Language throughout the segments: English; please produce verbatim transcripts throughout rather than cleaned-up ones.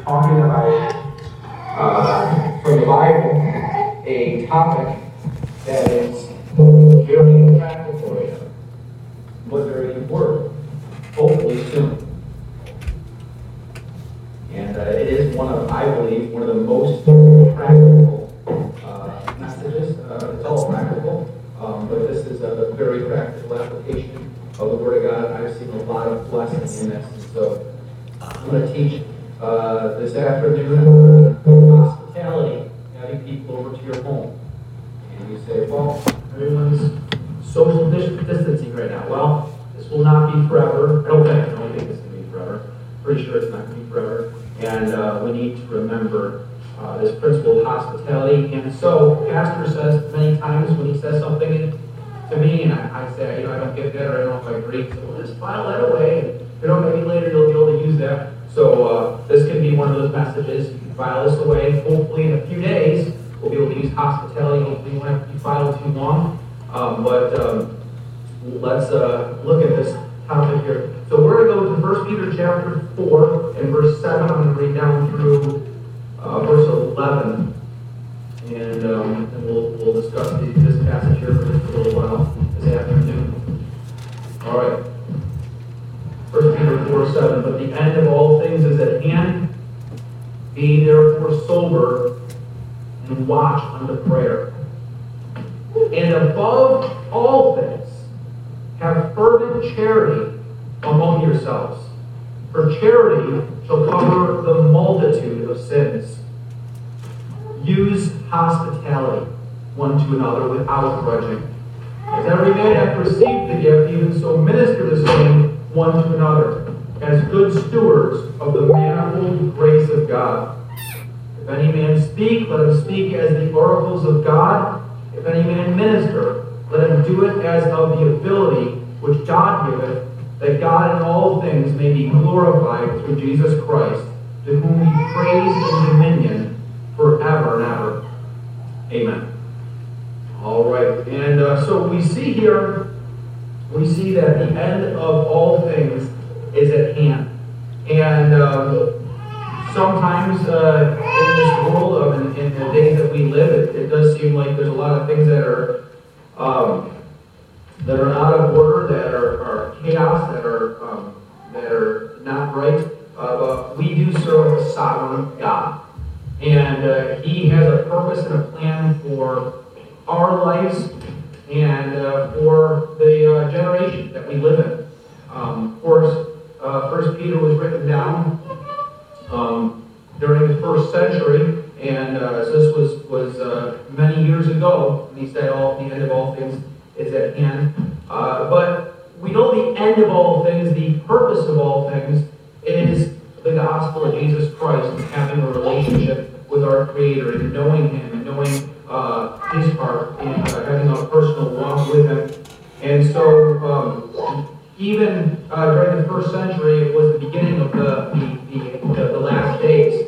talking about, uh, from the Bible, a topic that is very practical, but very important, hopefully soon. And uh, it is one of, I believe, one of the most practical uh, messages. Uh, it's all practical, um, but this is a very practical application of the Word of God. I've seen a lot of blessing in this. And so I'm going to teach uh, this afternoon uh, hospitality, having people over to your home. And you say, well, everyone's social dis- distancing right now. Well, this will not be forever. I don't think, I don't think this is going to be forever. Pretty sure it's not going to be forever. And uh, we need to remember uh, this principle of hospitality. And so, Pastor says many times when he says something to me, and I, I say, you know, I don't get that, or I don't know if I agree, so we'll just file that away. And, you know, maybe later you'll be able to use that. So uh, this can be one of those messages. You can file this away. Hopefully in a few days, we'll be able to use hospitality. Hopefully you won't have to be filed too long. Um, but um, let's uh, look at this topic here. So we're going to go to First Peter chapter four and verse seven. I'm going to read down through uh, verse eleven. And, um, and we'll, we'll discuss the, this passage here for just a little while this afternoon. All right. First Peter four seven. But the end of all things is at hand. Be therefore sober and watch unto prayer. And above all things, have fervent charity among yourselves. For charity shall cover the multitude of sins. Use hospitality one to another without grudging. As every man hath received the gift, even so minister the same one to another, as good stewards of the manifold grace of God. If any man speak, let him speak as the oracles of God. If any man minister, let him do it as of the ability which God giveth, that God in all things may be glorified through Jesus Christ, to whom be praise and dominion forever and ever. Amen. All right. And uh, so we see here, we see that the end of all things is at hand. And um, sometimes uh, in this world, of in, in the days that we live, it, it does seem like there's a lot of things that are um, that are out of order, that are, are chaos, that are um, that are not right. Uh, but we do serve a sovereign God, and uh, He has a purpose and a plan for our lives and uh, for the uh, generation that we live in. Um, of course, uh, First Peter was written down um, during the first century, and uh, so this was was uh, many years ago. And he said, "All the end of all things is at hand." Uh, but we know the end of all things, the purpose of all things, is the gospel of Jesus Christ, and having a relationship with our Creator, and knowing Him, and knowing uh, His heart, and uh, having a personal walk with Him. And so, um, even uh, during the first century, it was the beginning of the the, the, the last days.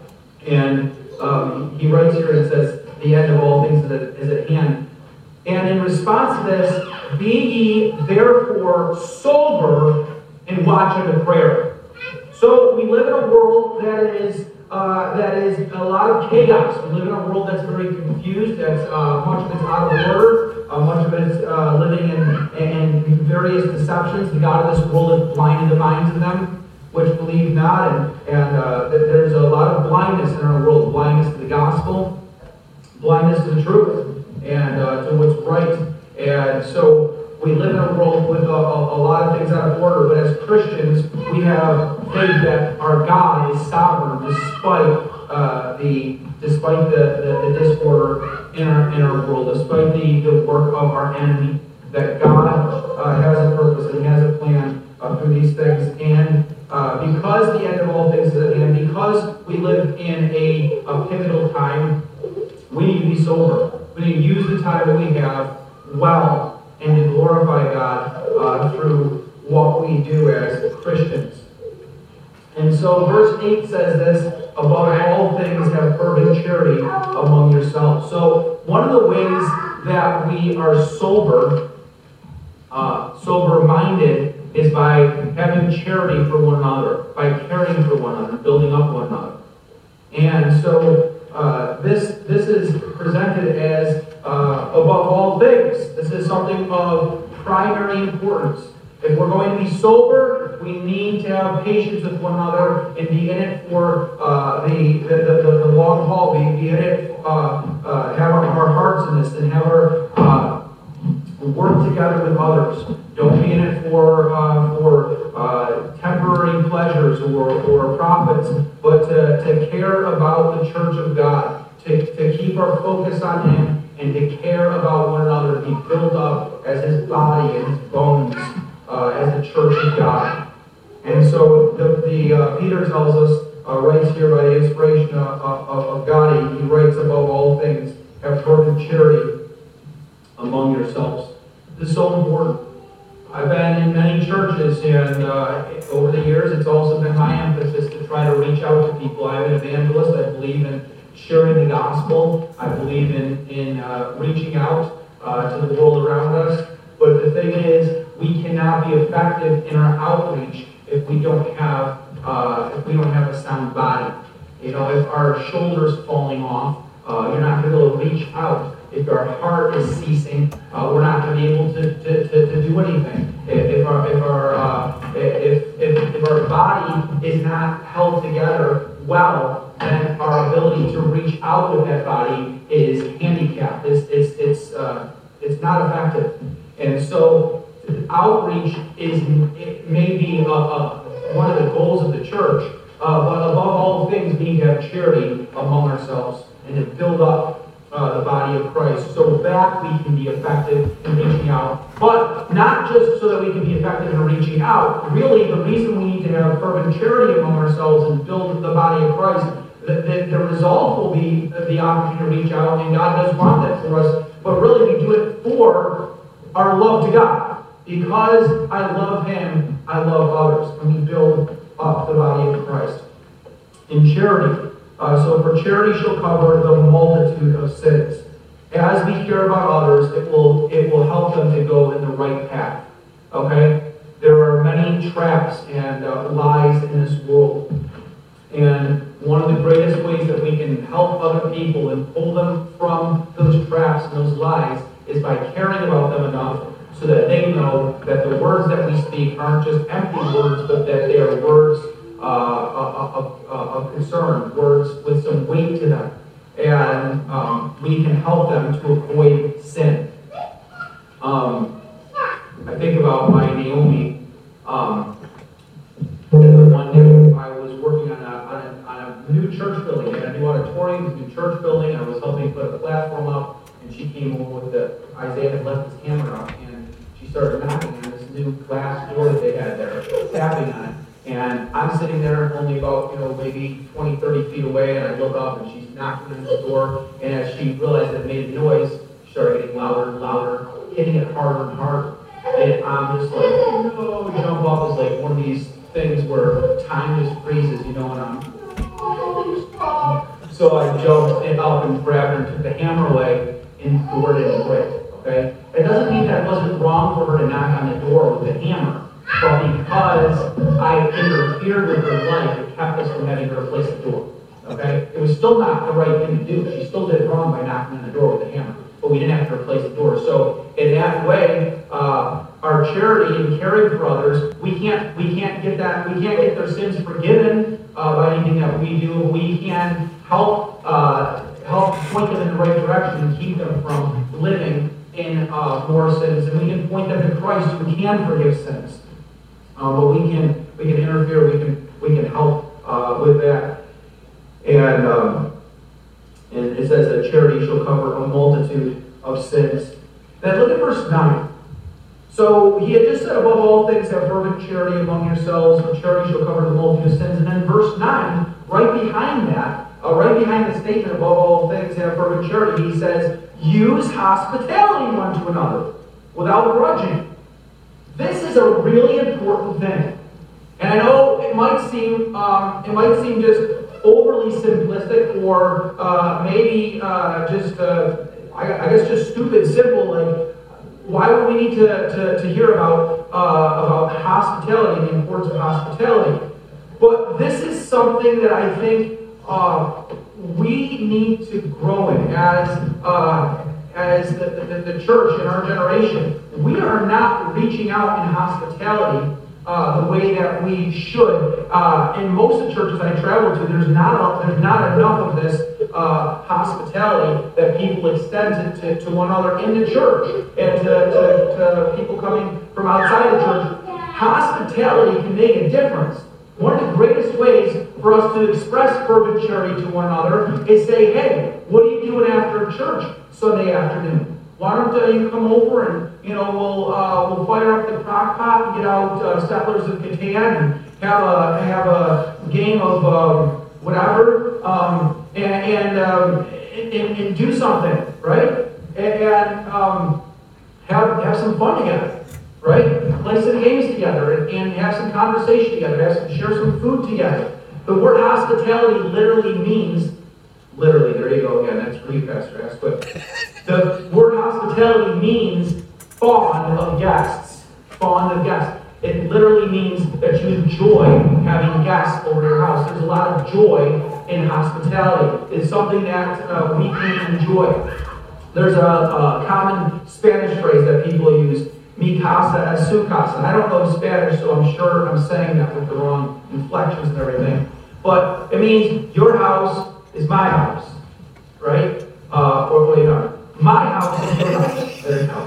And um, he writes here and says, "The end of all things is at hand." And in response to this, be ye therefore sober and watch unto prayer. So we live in a world that is uh, that is a lot of chaos. We live in a world that's very confused. That's uh, much of it's out of order. Uh, much of it is uh, living in, in various deceptions. The God of this world has blinded the minds of them which believe not, and, and uh, that there's a lot of blindness in our world. Blindness to the gospel, blindness to the truth, and uh, to what's right. And so we live in a world with a, a, a lot of things out of order, but as Christians, we have faith that our God is sovereign despite uh, the despite the, the, the disorder in our in our world, despite the, the work of our enemy, that God uh, has a purpose and He has a plan uh, through these things. And uh, because the end of all things is at hand, because we live in a, a pivotal time, we need to be sober. We need to use the time that we have well and to glorify God uh, through what we do as Christians. And so verse eight says this, above all things have fervent charity among yourselves. So one of the ways that we are sober, uh, sober-minded, is by having charity for one another, by caring for one another, building up one another. And so uh, this, this is presented as uh, above all things. This is something of primary importance. If we're going to be sober, we need to have patience with one another and be in it for uh, the, the, the, the long haul. Be, be in it, uh, uh, have our, our hearts in this, and have our uh, work together with others. Don't be in it for uh, for uh, temporary pleasures or, or profits, but to, to care about the church of God, to, to keep our focus on Him, and to care about one another, to be built up as His body and His bones, uh, as the church of God. And so the, the uh, Peter tells us, uh, writes here by the inspiration of, of, of God, he, he writes above all things, have fervent charity among yourselves. This is so important. I've been in many churches, and uh, over the years, it's also been my emphasis to try to reach out to people. I'm an evangelist. I believe in sharing the gospel. I believe in, in uh, reaching out uh, to the world around us. But the thing is, we cannot be effective in our outreach if we don't have uh, if we don't have a sound body. You know, if our shoulders falling off, uh, you're not going to be able to reach out. If our heart is ceasing, uh, we're not going to be able to, to, to, to do anything. If, if our if our uh, if, if if our body is not held together well, then our ability to reach out with that body is handicapped. It's it's it's uh, it's not effective. And so outreach is it may be a, a, one of the goals of the church, uh, but above all things, we need to have charity among ourselves and to build up Uh, the body of Christ, so that we can be effective in reaching out. But not just so that we can be effective in reaching out. Really, the reason we need to have fervent charity among ourselves and build the body of Christ, the, the, the result will be the opportunity to reach out, and God does want that for us. But really, we do it for our love to God. Because I love Him, I love others, and we build up the body of Christ. In charity, Uh, so for charity shall cover the multitude of sins. As we care about others, it will it will help them to go in the right path. Okay? There are many traps and uh, lies in this world. And one of the greatest ways that we can help other people and pull them from those traps and those lies is by caring about them enough so that they know that the words that we speak aren't just empty words, but that they are words Uh, of, of, of concern, words with some weight to them, and um, we can help them to avoid sin. Um, I think about my Naomi. Um, one day I was working on a, on a, on a new church building, and a new auditorium, a new church building. I was helping put a platform up, and she came over with the Isaiah had left his hammer out, and she started knocking on this new glass door that they had there, tapping on it. And I'm sitting there only about, you know, maybe twenty, thirty feet away, and I look up and she's knocking on the door, and as she realized it made a noise, she started getting louder and louder, hitting it harder and harder. And I'm just like, no, jump up is like one of these things where time just freezes, you know, and I'm, oh, stop. So I jumped up and grabbed her and took the hammer away, and the door didn't break, okay? It doesn't mean that it wasn't wrong for her to knock on the door with the hammer. But because I interfered with her life, it kept us from having to replace the door. Okay? It was still not the right thing to do. She still did it wrong by knocking on the door with a hammer. But we didn't have to replace the door. So in that way, uh, our charity and caring for others, we can't we can't get that we can't get their sins forgiven uh, by anything that we do. We can help uh, help point them in the right direction and keep them from living in uh, more sins, and we can point them to Christ who can forgive sins. Uh, but we can we can interfere, we can we can help uh, with that. And um, and it says that charity shall cover a multitude of sins. Then look at verse nine. So he had just said, above all things, have fervent charity among yourselves, for charity shall cover the multitude of sins. And then verse nine, right behind that, uh, right behind the statement, above all things, have fervent charity, he says, use hospitality one to another without grudging. This is a really important thing, and I know it might seem um, it might seem just overly simplistic, or uh, maybe uh, just uh, I, I guess just stupid simple. Like, why would we need to to, to hear about uh, about hospitality and the importance of hospitality? But this is something that I think uh, we need to grow in as uh, as the, the, the church in our generation. We are not reaching out in hospitality uh, the way that we should. Uh, in most of the churches I travel to, there's not a, there's not enough of this uh, hospitality that people extend to, to, to one another in the church and to, to, to people coming from outside the church. Hospitality can make a difference. One of the greatest ways for us to express fervent charity to one another is say, hey, what are you doing after church Sunday afternoon? Why don't uh, you come over and, you know, we'll uh, we'll fire up the crock pot and get out uh, Settlers of Catan and have a have a game of um, whatever um, and and, um, and, and and do something, right? And, and um, have have some fun together. Right? Play some games together and, and have some conversation together, have some, share some food together. The word hospitality literally means, literally, there you go again, that's for you, Pastor Ask, but the word hospitality means fond of guests. Fond of guests. It literally means that you enjoy having guests over your house. There's a lot of joy in hospitality. It's something that uh, we can enjoy. There's a, a common Spanish phrase that people use, mi casa es su casa. And I don't know Spanish, so I'm sure I'm saying that with the wrong inflections and everything. But it means your house is my house, right? Uh, or wait, no. My house is your house. There you go.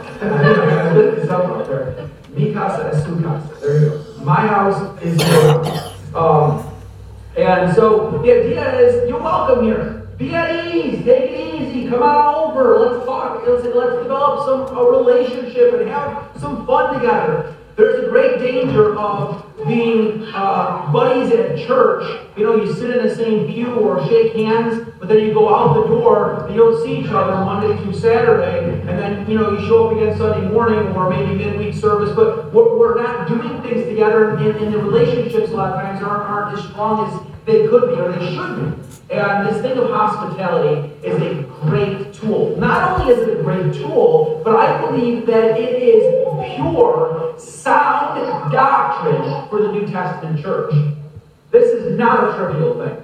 I lit this up out there. Mi casa es su casa. There you go. My house is your house. Um, and so the idea is, you're welcome here. Be at ease. Take it easy. Come on over. Let's talk. Let's, let's develop some a relationship and have some fun together. There's a great danger of being uh, buddies at church. You know, you sit in the same pew or shake hands, but then you go out the door and you don't see each other Monday through Saturday, and then, you know, you show up again Sunday morning or maybe midweek service, but we're, we're not doing things together, and, and the relationships a lot of times aren't, aren't as strong as they could be or they should be. And this thing of hospitality is a great tool. Not only is it a great tool, but I believe that it is pure, sound doctrine for the New Testament church. This is not a trivial thing.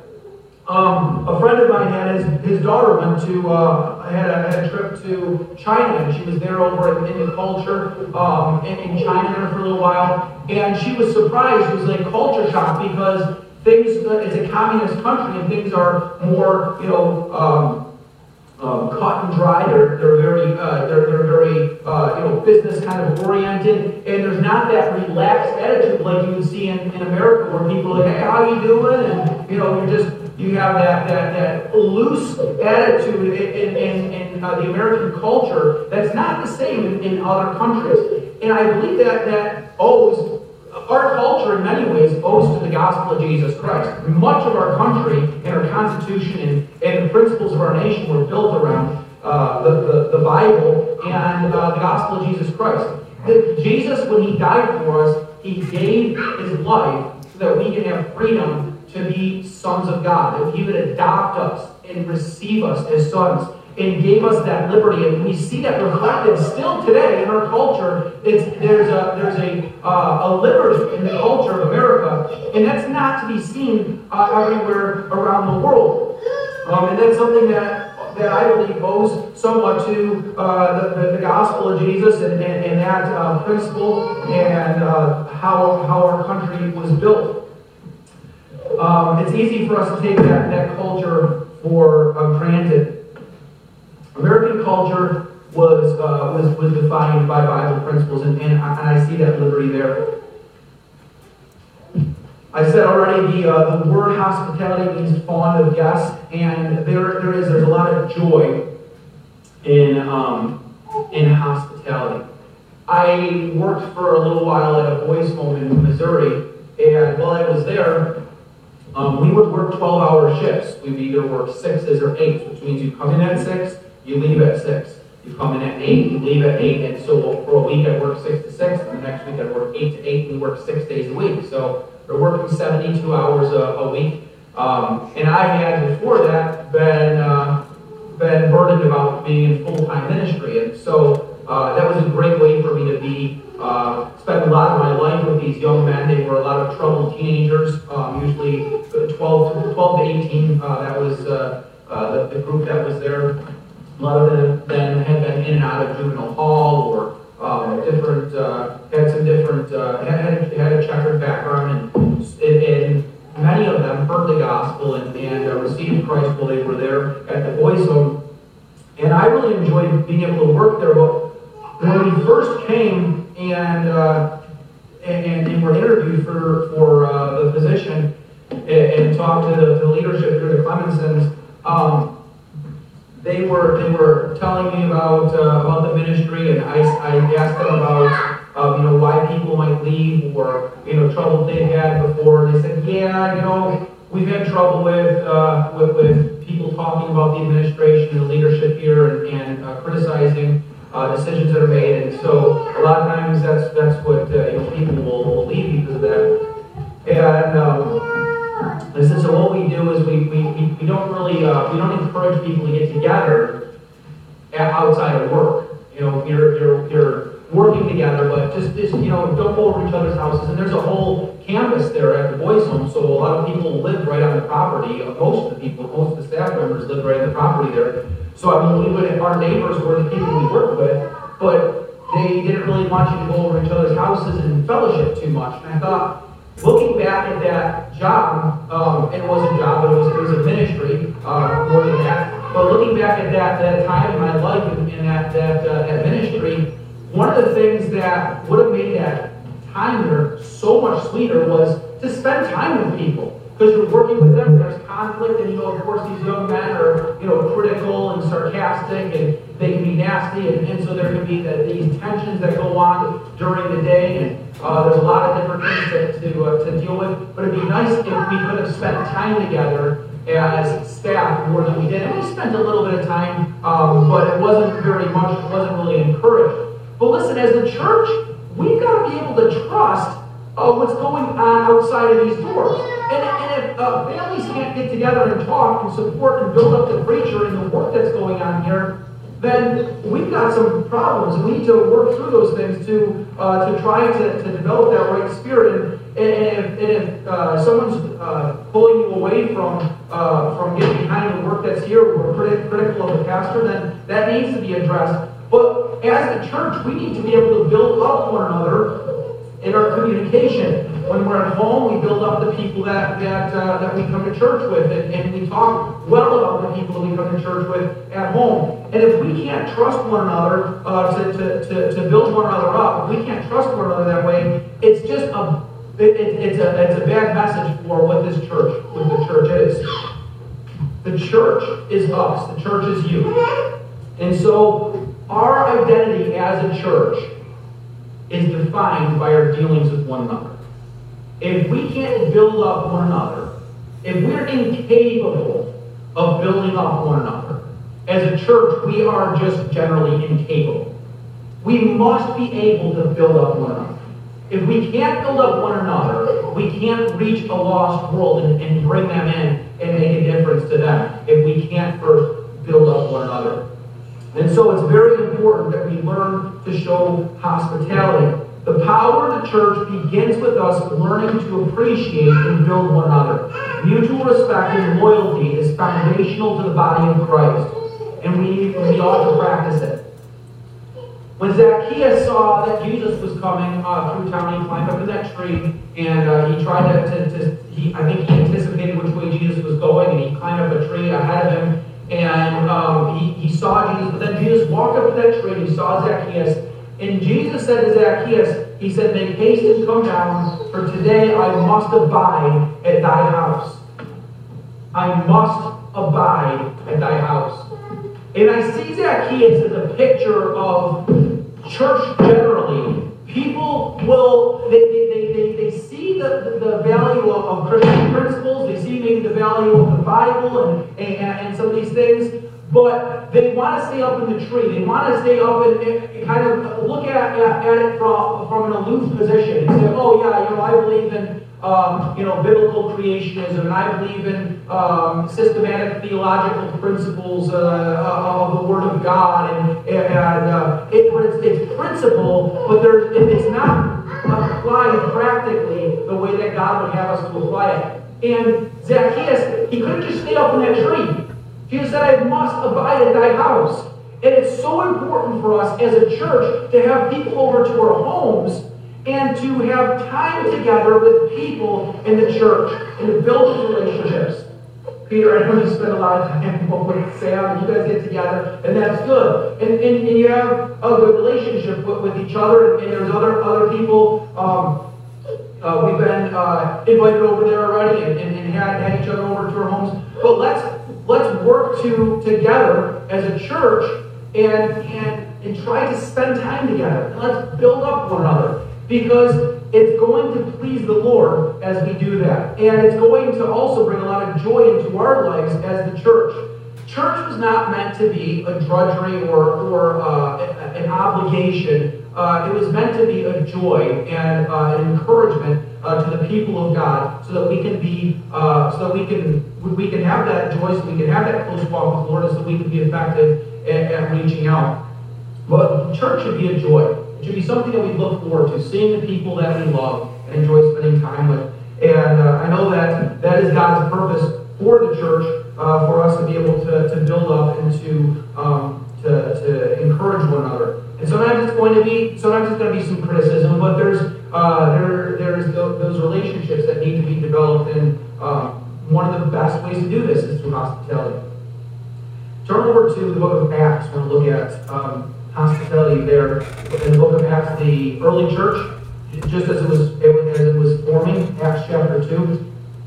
Um, a friend of mine had his, his daughter went to, uh, had, a, had a trip to China, and she was there over in, in the culture um, in, in China there for a little while, and she was surprised. It was like culture shock because things, uh, it's a communist country, and things are more, you know, um, um, cut and dry. They're they're very uh, they're they're very uh, you know, business kind of oriented, and there's not that relaxed attitude like you would see in, in America, where people are like, hey, how you doing? And you know, you're just you have that that that loose attitude in in, in uh, the American culture that's not the same in, in other countries. And I believe that that owes. Our culture, in many ways, owes to the gospel of Jesus Christ. Much of our country and our constitution and, and the principles of our nation were built around uh, the, the, the Bible and uh, the gospel of Jesus Christ. The, Jesus, when he died for us, he gave his life so that we can have freedom to be sons of God, that he would adopt us and receive us as sons, and gave us that liberty, and we see that reflected still today in our culture. It's there's a there's a uh, a liberty in the culture of America, and that's not to be seen uh, everywhere around the world. Um, and that's something that that I believe owes somewhat to uh, the, the the gospel of Jesus and and, and that uh, principle and uh, how how our country was built. Um, it's easy for us to take that that culture for uh, granted. American culture was uh, was was defined by Bible principles, and, and, I, and I see that liberty there. I said already, the uh, the word hospitality means fond of guests, and there there is there's a lot of joy in um, in hospitality. I worked for a little while at a boys' home in Missouri, and while I was there, um, we would work twelve-hour shifts. We'd either work sixes or eights, which means you come in at six. You leave at six. You come in at eight, you leave at eight, and so for a week I work six to six, and the next week I work eight to eight, and we work six days a week. So we're working seventy-two hours a, a week. Um, and I had before that been uh, been burdened about being in full-time ministry, and so uh, that was a great way for me to be, uh, spend spent a lot of my life with these young men. They were a lot of troubled teenagers, um, usually twelve to eighteen. Uh, that was uh, uh, the, the group that was there. A lot of them had been in and out of juvenile hall or um, different, uh, had some different, uh, had, had a checkered background, and, and many of them heard the gospel and, and uh, received Christ while they were there at the boys' home. And I really enjoyed being able to work there. But when we first came and uh, and, and were interviewed for for uh, the position and, and talked to the, to the leadership here, the Clemensons, um, they were they were telling me about uh, about the ministry, and I, I asked them about um, you know why people might leave or you know trouble they had before. And they said, yeah, you know we've had trouble with uh, with with people talking about the administration and the leadership here and, and uh, criticizing uh, decisions that are made, and so a lot of times that's that's what uh, you know people will, will leave because of that. And um, I said, so what we do is we we, we, we don't really uh, we don't encourage people to get together outside of work. You know, you're you're you're working together, but just just you know don't go over each other's houses. And there's a whole campus there at the boys' home, so a lot of people live right on the property. Most of the people, most of the staff members live right on the property there. So I mean, we would our neighbors were the people we worked with, but they didn't really want you to go over each other's houses and fellowship too much. And I thought, looking back at that job, um, it was a job, but it was it was a ministry uh, more than that. But looking back at that that time in my life in, in that that uh, that ministry, one of the things that would have made that time there so much sweeter was to spend time with people. Because you're working with them, there's conflict, and you know, of course, these young men are, you know, critical and sarcastic, and they can be nasty, and, and so there can be the, these tensions that go on during the day, and uh, there's a lot of different things to to, uh, to deal with. But it'd be nice if we could have spent time together as staff more than we did. And we spent a little bit of time, um, but it wasn't very much. It wasn't really encouraged. But listen, as a church, we've got to be able to trust uh, what's going on outside of these doors. And, and if uh, families can't get together and talk and support and build up the preacher and the work that's going on here, then we've got some problems. And we need to work through those things to uh, to try to, to develop that right spirit. And, and if, and if uh, someone's uh, pulling you away from uh, from getting behind the work that's here, or criti- critical of the pastor, then that needs to be addressed. But as a church, we need to be able to build up one another in our communication. When we're at home, we build up the people that that uh, that we come to church with, and, and we talk well about the people that we come to church with at home. And if we can't trust one another uh, to, to, to, to build one another up, if we can't trust one another that way, it's just a it, it, it's a it's a bad message for what this church, what the church is. The church is us. The church is you. And so our identity as a church is defined by our dealings with one another. If we can't build up one another, if we're incapable of building up one another, as a church, we are just generally incapable. We must be able to build up one another. If we can't build up one another, we can't reach a lost world and, and bring them in and make a difference to them if we can't first build up one another. And so it's very important that we learn to show hospitality. The power of the church begins with us learning to appreciate and build one another. Mutual respect and loyalty is foundational to the body of Christ, and we, we ought to practice it. When Zacchaeus saw that Jesus was coming uh, through town, he climbed up in that tree, and uh, he tried to, to, to he, I think he anticipated which way Jesus was going, and he climbed up a tree ahead of him, and um, he, he saw Jesus, but then Jesus walked up to that tree, and he saw Zacchaeus, and Jesus said to Zacchaeus, he said, "Make haste and come down, for today I must abide at thy house." I must abide at thy house. And I see Zacchaeus as a picture of church generally. People will, they, they, they, they see the, the value of, of Christian principles, they see maybe the value of the Bible and, and, and some of these things, but they want to stay up in the tree. They want to stay up and, and kind of look at, at, at it from, from an aloof position and say, oh yeah, you know, I believe in um, you know, biblical creationism, and I believe in um, systematic theological principles uh, of the Word of God, and, and uh, it, but it's, it's principle, but there's, if it's not applied practically the way that God would have us to apply it. And Zacchaeus, he couldn't just stay up in that tree. Jesus said, I must abide in thy house. And it's so important for us as a church to have people over to our homes and to have time together with people in the church and to build those relationships. Peter, I know you spend a lot of time with Sam, and you guys get together, and that's good. And, and, and you have a good relationship with, with each other, and, and there's other other people. Um, uh, we've been uh, invited over there already, and, and, and had, had each other over to our homes. But let's let's work to together as a church and and and try to spend time together. And let's build up one another, because it's going to please the Lord as we do that. And it's going to also bring a lot of joy into our lives as the church. Church was not meant to be a drudgery or, or uh, an obligation. Uh, it was meant to be a joy and uh, an encouragement uh, to the people of God, so that we can be, uh, so that we can we can have that joy, so we can have that close walk with the Lord, and so we can be effective at, at reaching out. But church should be a joy. It should be something that we look forward to, seeing the people that we love and enjoy spending time with. And uh, I know that that is God's purpose for the church, uh, for us to be able to, to build up and to, um, to to encourage one another. And sometimes it's going to be sometimes it's going to be some criticism, but there's uh, there there's those relationships that need to be developed, and uh, one of the best ways to do this is through hospitality. Turn over to the book of Acts. We're going to look at um, hospitality there in the book of Acts, the early church, just as it was as it was forming. Acts chapter two.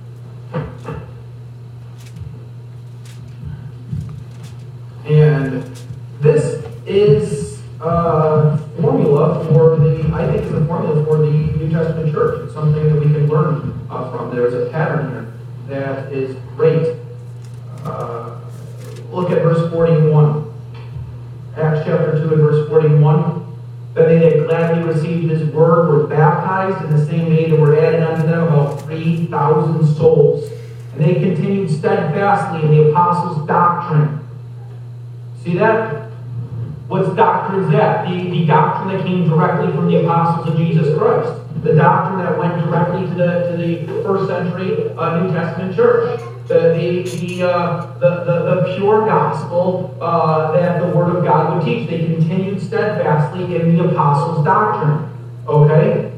And this is a formula for the, I think it's a formula for the New Testament church. It's something that we can learn uh, from. There's a pattern here that is great. Uh, look at verse forty-one. Acts chapter two and verse forty-one. Then they that gladly received his word were baptized, in the same day there were added unto them about three thousand souls. And they continued steadfastly in the apostles' doctrine. See that? What's doctrine is that? The, the doctrine that came directly from the apostles of Jesus Christ. The doctrine that went directly to the to the first century uh, New Testament church. The the the, uh, the, the the pure gospel uh, that the Word of God would teach. They continued steadfastly in the apostles' doctrine. Okay?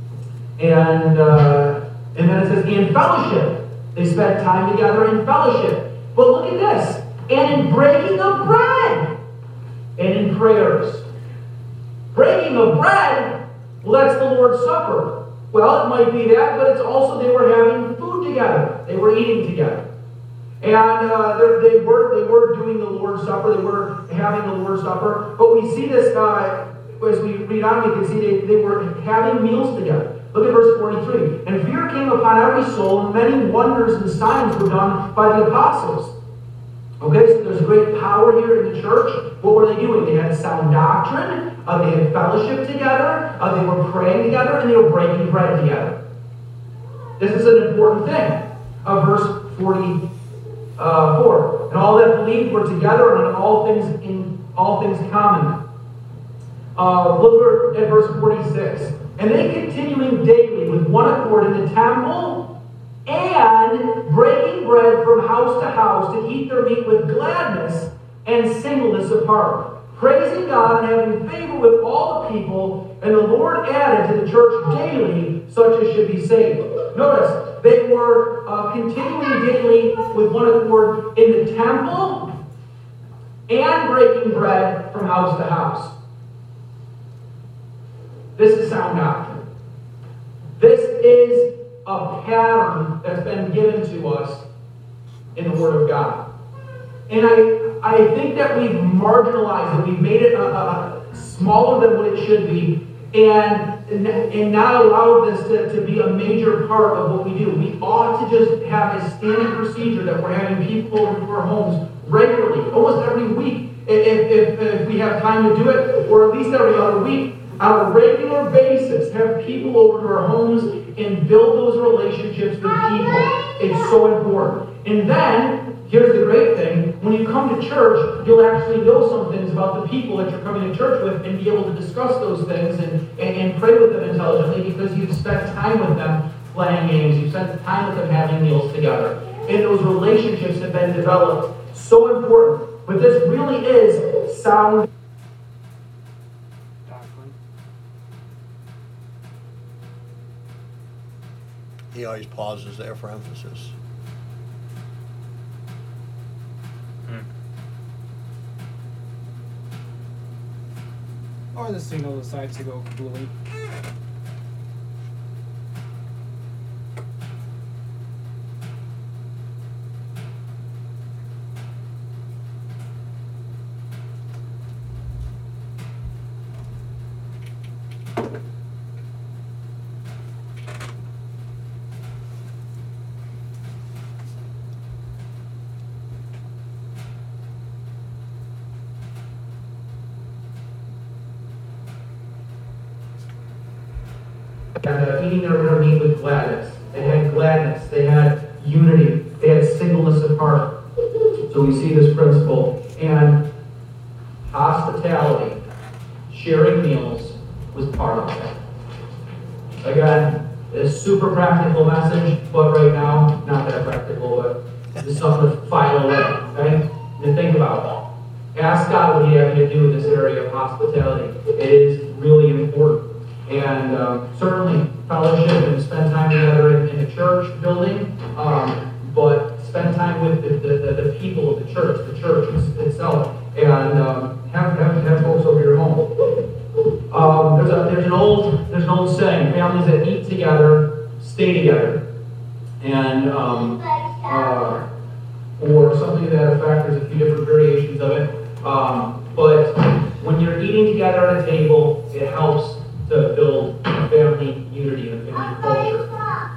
And uh, and then it says in fellowship. They spent time together in fellowship. But look at this. And in breaking of bread. And in prayers. Breaking of bread, well, that's the Lord's Supper. Well, it might be that, but it's also they were having food together. They were eating together. And uh, they were they were doing the Lord's Supper. They were having the Lord's Supper. But we see this, uh, as we read on, we can see they, they were having meals together. Look at verse forty-three. And fear came upon every soul, and many wonders and signs were done by the apostles. Okay, so there's great power here in the church. What were they doing? They had sound doctrine, uh, they had fellowship together, uh, they were praying together, and they were breaking bread together. This is an important thing. Uh, verse forty-four. And all that believed were together, and in all things in all things common. Uh, look at verse forty-six. And they continuing daily with one accord in the temple, and breaking bread from house to house to eat their meat with gladness and singleness of heart, praising God and having favor with all the people, and the Lord added to the church daily such as should be saved. Notice, they were uh, continuing daily with one accord in the temple and breaking bread from house to house. This is sound doctrine. This is a pattern that's been given to us in the Word of God. And I, I think that we've marginalized it. We've made it a, a smaller than what it should be, and, and not allowed this to, to be a major part of what we do. We ought to just have a standing procedure that we're having people over to our homes regularly, almost every week, if, if, if we have time to do it, or at least every other week. On a regular basis, have people over to our homes and build those relationships with people. It's so important. And then here's the great thing. When you come to church, you'll actually know some things about the people that you're coming to church with and be able to discuss those things and, and, and pray with them intelligently because you've spent time with them playing games. You've spent time with them having meals together. And those relationships have been developed. So important. But this really is sound doctrine. He always pauses there for emphasis. Or the signal decides to go completely. And uh, eating their their meat with gladness. They had gladness. They had unity. They had singleness of heart. So we see this principle. And hospitality, sharing meals, was part of it. Again, a super practical message, but right now, not that practical, but just something to file away, okay? To think about. Ask God what He has to do in this area of hospitality. It is really important. And um, certainly fellowship and spend time together in, in the church building, um, but spend time with the, the, the people of the church, the church itself, and um, have, have have folks over your home. Um, there's a there's an old there's an old saying: families that eat together stay together, and um, uh, or something to that effect. There's a few different variations of it, um, but when you're eating together at a table, it helps to build family unity and family culture.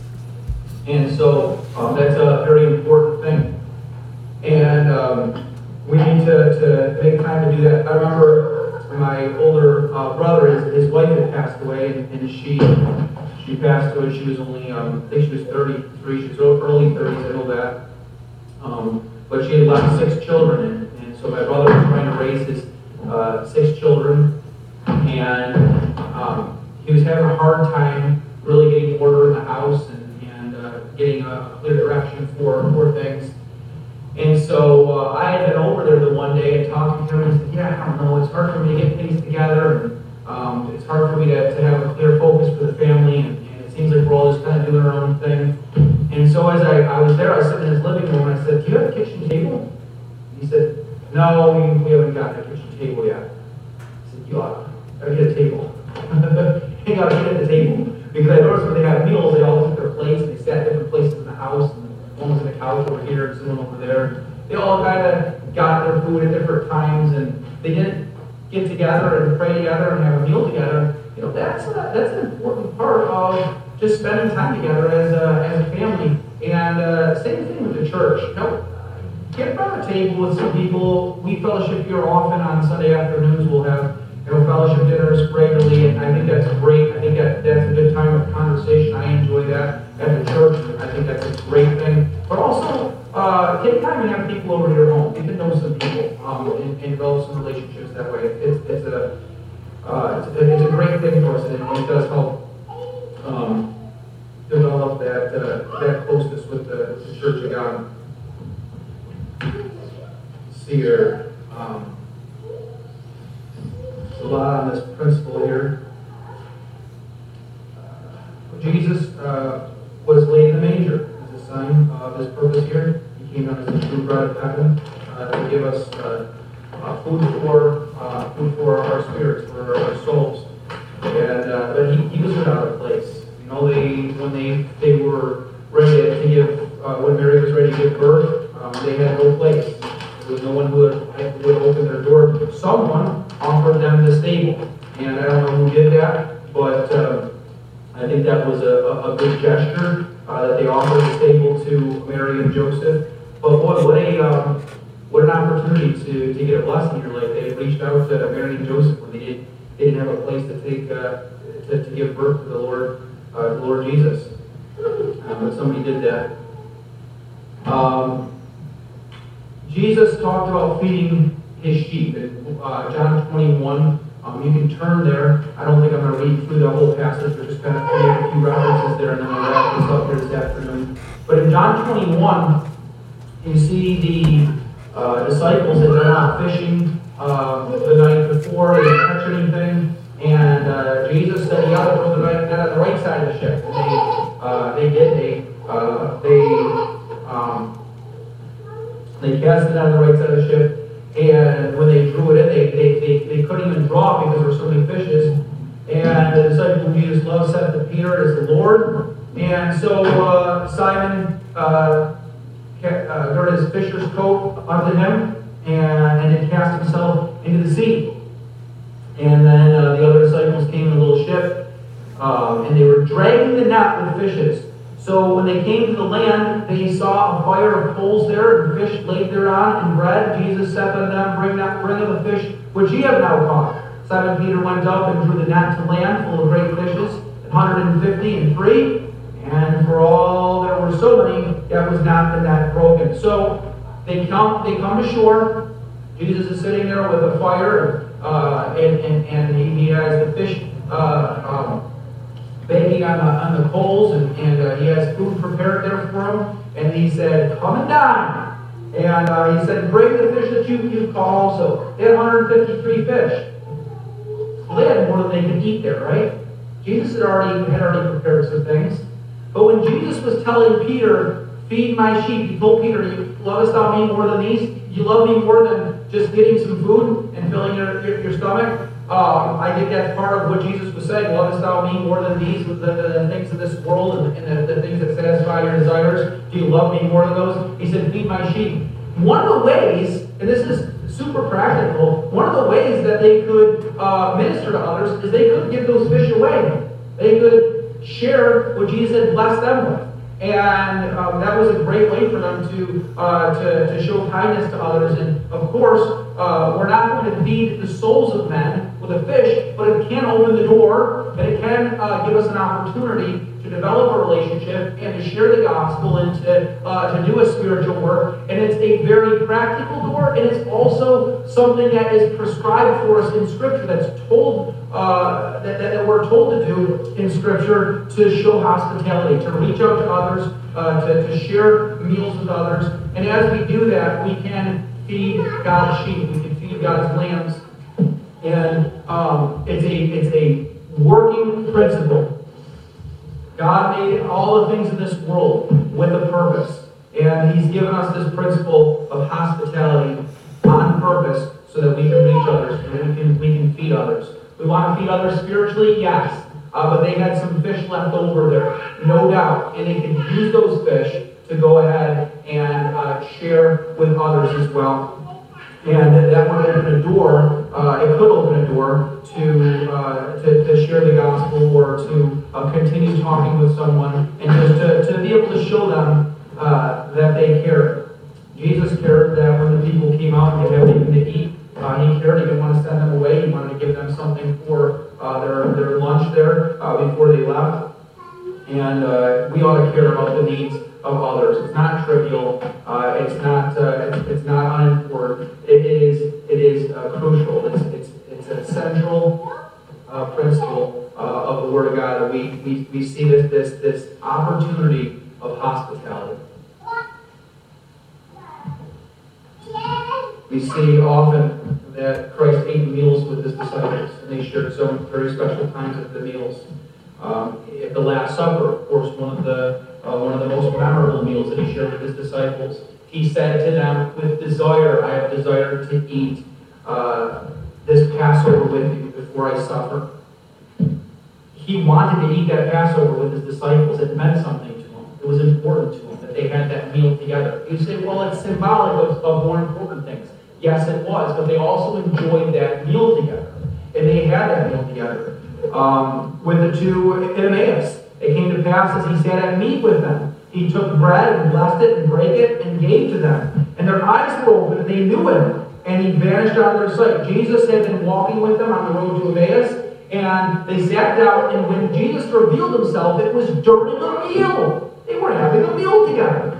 And so um, that's a very important thing. And um, we need to, to make time to do that. I remember my older uh, brother, his, his wife had passed away, and, and she she passed away. She was only, um, I think she was thirty-three, she was early thirties, I know that. Um, but she had left six children, and, and so my brother was trying to raise his uh, six children, and Um, he was having a hard time really getting order in the house and, and uh, getting a clear direction for, for things. And so uh, I had been over there the one day and talking to him and said, yeah, I don't know, it's hard for me to get things together, and um, it's hard for me to, to have a clear focus for the family, and, and it seems like we're all just kind of doing our own thing. And so as I, I was there, I was sitting in his living room, and I said, do you have a kitchen table? And he said, no, we, we haven't got a kitchen table yet. I said, you ought to get a table. Hang out at the table. Because I noticed when they had meals, they all took their plates and they sat different places in the house. And one was in the couch over here and someone over there. They all kind of got their food at different times, and they didn't get together and pray together and have a meal together. You know, that's a, that's an important part of just spending time together as a, as a family. And uh, same thing with the church. You know, get around the table with some people. We fellowship here often on Sunday afternoons. We'll have You know, fellowship dinners regularly, and I think that's great. I think that that's a good time of conversation. I enjoy that at the church. I think that's a great thing. But also, uh, take time and have people over to your home. Get to know some people um, and, and develop some relationships that way. It's, it's, a, uh, it's, a, it's a great thing for us, and it does help um, develop that, uh, that closeness with the, the Church of God. Let's see here. Um, a lot on this principle here. Uh, Jesus uh, was laid in the manger as a sign of his purpose here. He came down as the true bread of heaven uh, to give us uh, uh, food for uh, food for our spirits, for our souls. And uh, but he, he was without a place. You know, they when they they were ready to give uh, when Mary was ready to give birth, um, they had no place. There was no one who would, who would open their door. Someone offered them the stable. And I don't know who did that, but uh, I think that was a, a, a good gesture uh, that they offered the stable to Mary and Joseph. But boy, what a um, what an opportunity to, to get a blessing in your life. They reached out to Mary and Joseph when they, did, they didn't have a place to take uh, to, to give birth to the Lord, uh, the Lord Jesus. Um, but somebody did that. Um, Jesus talked about feeding his sheep in uh, John twenty-one. Um, you can turn there. I don't think I'm going to read through the whole passage. We're just going to make a few references there, and then we'll wrap this up here this afternoon. But in John twenty-one, you see the uh, disciples had gone out fishing uh, the night before. They didn't catch anything. And uh, Jesus said, you ought to throw the net on the right side of the ship. And they, uh, they did. They, uh, they, um, they cast it on the right side of the ship. And when they drew it in, they, they, they, they couldn't even draw because there were so many fishes. And the disciple whom Jesus loved said to Peter, "Is the Lord." And so uh, Simon uh, uh, girded his fisher's coat unto him, and, and then cast himself into the sea. And then uh, the other disciples came in a little ship, um, and they were dragging the net with fishes. So when they came to the land, they saw a fire of coals there, and fish laid thereon, and bread. Jesus said unto them, Bring not bring of the fish which ye have now caught. Simon Peter went up and drew the net to land, full of great fishes, one hundred fifty and three. And for all there were so many, yet was not the net broken. So they come, they come to shore. Jesus is sitting there with a fire, uh, and, and, and he, he has the fish uh, um, baking on the, on the coals, and, and uh, he has food prepared there for him. And he said, "Come and dine." And uh, he said, "Bring the fish that you, you've caught also." They had one hundred fifty-three fish. Well, they had more than they could eat there, right? Jesus had already, had already prepared some things. But when Jesus was telling Peter, "Feed my sheep," he told Peter, "You lovest thou me more than these? You love me more than just getting some food and filling your, your, your stomach?" Um, I think that's part of what Jesus was saying. "Lovest thou me more than these, the, the, the things of this world and, and the, the things that satisfy your desires? Do you love me more than those?" He said, "Feed my sheep." One of the ways, and this is super practical, one of the ways that they could uh, minister to others is they could give those fish away. They could share what Jesus had blessed them with. And um, that was a great way for them to, uh, to, to show kindness to others. And of course, uh, we're not going to feed the souls of men with a fish, but it can open the door, and it can uh, give us an opportunity to develop a relationship and to share the gospel and to, uh, to do a spiritual work. And it's a very practical door, and it's also something that is prescribed for us in Scripture, that's told, uh, that, that we're told to do in Scripture, to show hospitality, to reach out to others, uh, to, to share meals with others. And as we do that, we can feed God's sheep, we can feed God's lambs. And um, it's a it's a working principle. God made all the things in this world with a purpose. And He's given us this principle of hospitality on purpose so that we can reach others and we can, we can feed others. We want to feed others spiritually? Yes. Uh, but they had some fish left over there, no doubt. And they could use those fish to go ahead and uh, share with others as well. And that would open a door, uh, it could open a door to, uh, to, to share the gospel, or to uh, continue talking with someone, and just to, to be able to show them uh, that they care. Jesus cared that when the people came out and they had anything to eat, uh, He cared. He didn't want to send them away. He wanted to give them something for uh, their, their lunch there uh, before they left. And uh, we ought to care about the needs of others. It's not trivial. Uh, it's not. Uh, it's, it's not unimportant. It is. It is uh, crucial. It's. It's. It's a central uh, principle uh, of the Word of God. That we we we see this this this opportunity of hospitality. We see often that Christ ate meals with His disciples, and they shared some very special times at the meals. Um, at the Last Supper, of course, one of the uh, one of the most memorable meals that He shared with His disciples. He said to them, "With desire, I have desired to eat uh, this Passover with you before I suffer." He wanted to eat that Passover with His disciples. It meant something to Him. It was important to Him that they had that meal together. You say, "Well, it's symbolic of, of more important things." Yes, it was, but they also enjoyed that meal together, and they had that meal together. Um, with the two in Emmaus, it came to pass as He sat at meat with them, He took bread and blessed it and brake it and gave to them. And their eyes were open and they knew Him, and He vanished out of their sight. Jesus had been walking with them on the road to Emmaus, and they sat down, and when Jesus revealed Himself, it was during a meal. They were having a meal together.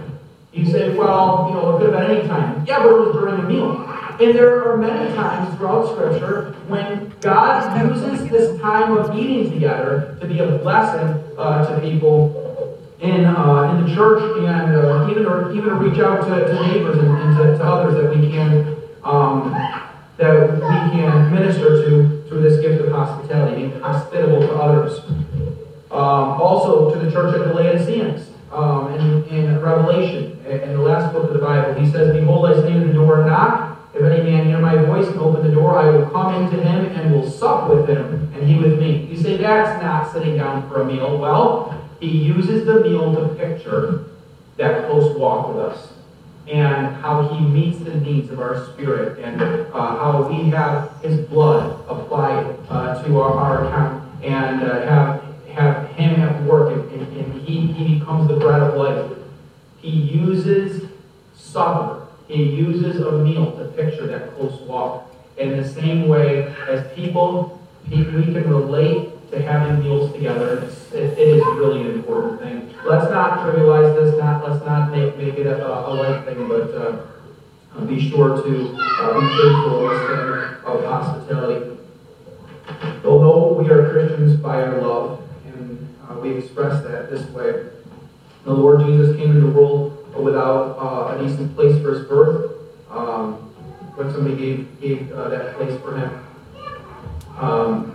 You say, well, you know, it could have been any time. Yeah, but it was during a meal. And there are many times throughout Scripture when God uses this time of eating together to be a blessing uh, to people in uh, in the church, and uh, even or even to reach out to, to neighbors and, and to, to others that we can um, that we can minister to through this gift of hospitality, being hospitable to others. Um, also to the church at the Laodiceans. Um, in, in Revelation, in the last book of the Bible, he says, "Behold, I stand at the door and knock. If any man hear my voice and open the door, I will come into him and will sup with him, and he with me." You say, that's not sitting down for a meal. Well, he uses the meal to picture that close walk with us, and how he meets the needs of our spirit, and uh, how we have his blood applied uh, to our, our account, and uh, have have him at work, and, and, and he, he becomes the bread of life. He uses supper, he uses a meal to picture that close walk. In the same way as people, we can relate to having meals together. It's, it, it is really an important thing. Let's not trivialize this, not, let's not make, make it a, a light thing, but uh, be sure to uh, be faithful in this thing of hospitality. Although we are Christians by our love, Uh, we express that this way. The Lord Jesus came into the world without uh, a decent place for his birth, um, when somebody gave, gave uh, that place for him. Um,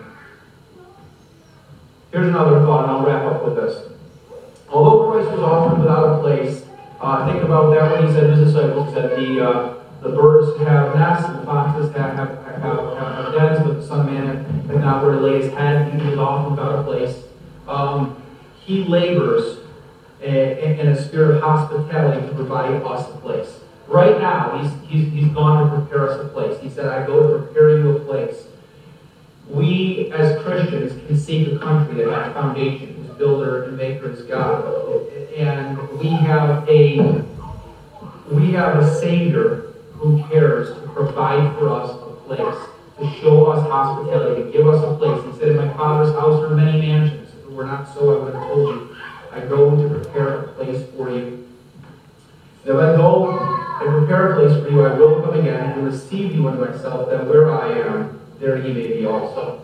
here's another thought, and I'll wrap up with this. Although Christ was offered without a place, uh, think about that when he said to his disciples, he said, the, uh, the birds have nests, and the foxes have, have, have, have dens, but the Son of Man has not where to lay his head. He was offered without a place. Um, he labors in, in a spirit of hospitality to provide us a place. Right now, he's, he's, he's gone to prepare us a place. He said, I go to prepare you a place. We, as Christians, can seek a country that has a foundation, whose builder and maker is God. And we have a, we have a Savior who cares to provide for us a place, to show us hospitality, to give us a place. He said, in my Father's house are many mansions. We're not so, I would have told you. I go to prepare a place for you. If I go and prepare a place for you, I will come again and receive you unto myself, that where I am, there ye may be also.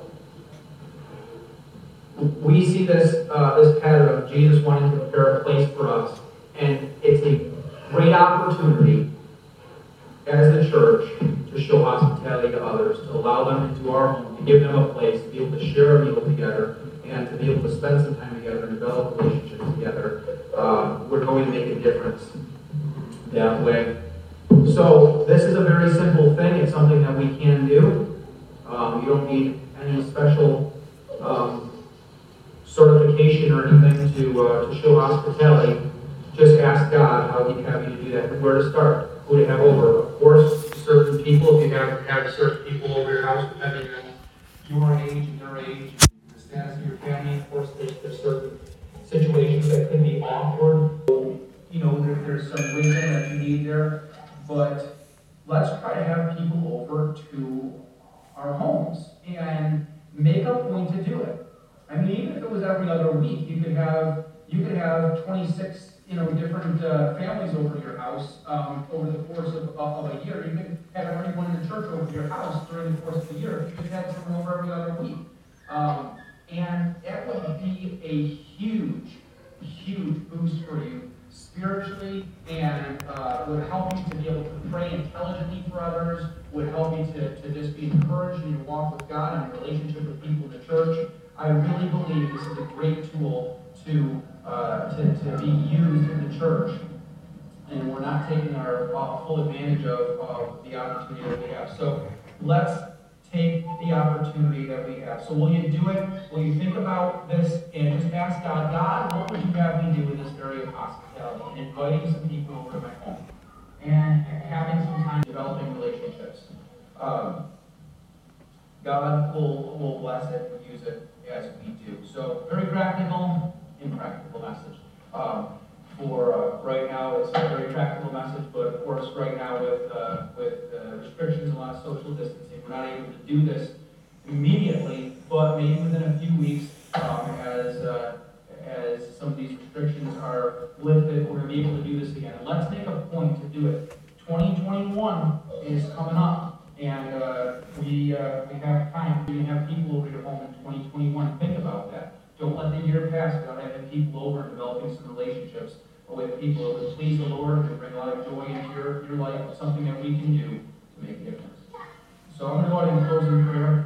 We see this uh, this pattern of Jesus wanting to prepare a place for us, and it's a great opportunity as the church to show hospitality to others, to allow them into our home, to give them a place, to be able to share a meal together, and to be able to spend some time together and develop relationships together. Uh, we're going to make a difference that way. So this is a very simple thing. It's something that we can do. Um, you don't need any special um, certification or anything to uh, to show hospitality. Just ask God how He'd have you to do that, and where to start, who to have over. Of course, certain people, if you have, have certain people over your house, depending on your age and their age, status of your family, of course, there's, there's certain situations that could be awkward. You know, there, there's some wisdom that you need there, but let's try to have people over to our homes and make a point to do it. I mean, even if it was every other week, you could have you could have twenty-six, you know, different uh, families over to your house um, over the course of, of a year. You could have everyone in the church over to your house during the course of the year. You could have someone over every other week. Um, And that would be a huge, huge boost for you spiritually, and uh, would help you to be able to pray intelligently for others, would help you to, to just be encouraged in your walk with God and your relationship with people in the church. I really believe this is a great tool to, uh, to, to be used in the church, and we're not taking our uh, full advantage of, of the opportunity that we have. So let's take the opportunity that we have. So will you do it? Will you think about this and just ask God, God, what would you have me do in this area of hospitality? And inviting some people over to my home. And having some time developing relationships. Um, God will, will bless it and use it as we do. So very practical, impractical message. Um, For uh, right now, it's a very practical message, but of course, right now with uh, with uh, restrictions and a lot of social distancing, we're not able to do this immediately. But maybe within a few weeks, um, as uh, as some of these restrictions are are lifted, we're going to be able to do this again. And let's make a point to do it. twenty twenty-one is coming up, and uh, we uh, we have time. We have people over your home in twenty twenty-one. Think about that. Don't let the year pass without having people over and developing some relationships with people that would please the Lord and bring a lot of joy into your, your life, something that we can do to make a difference. So I'm going to go ahead and close in prayer.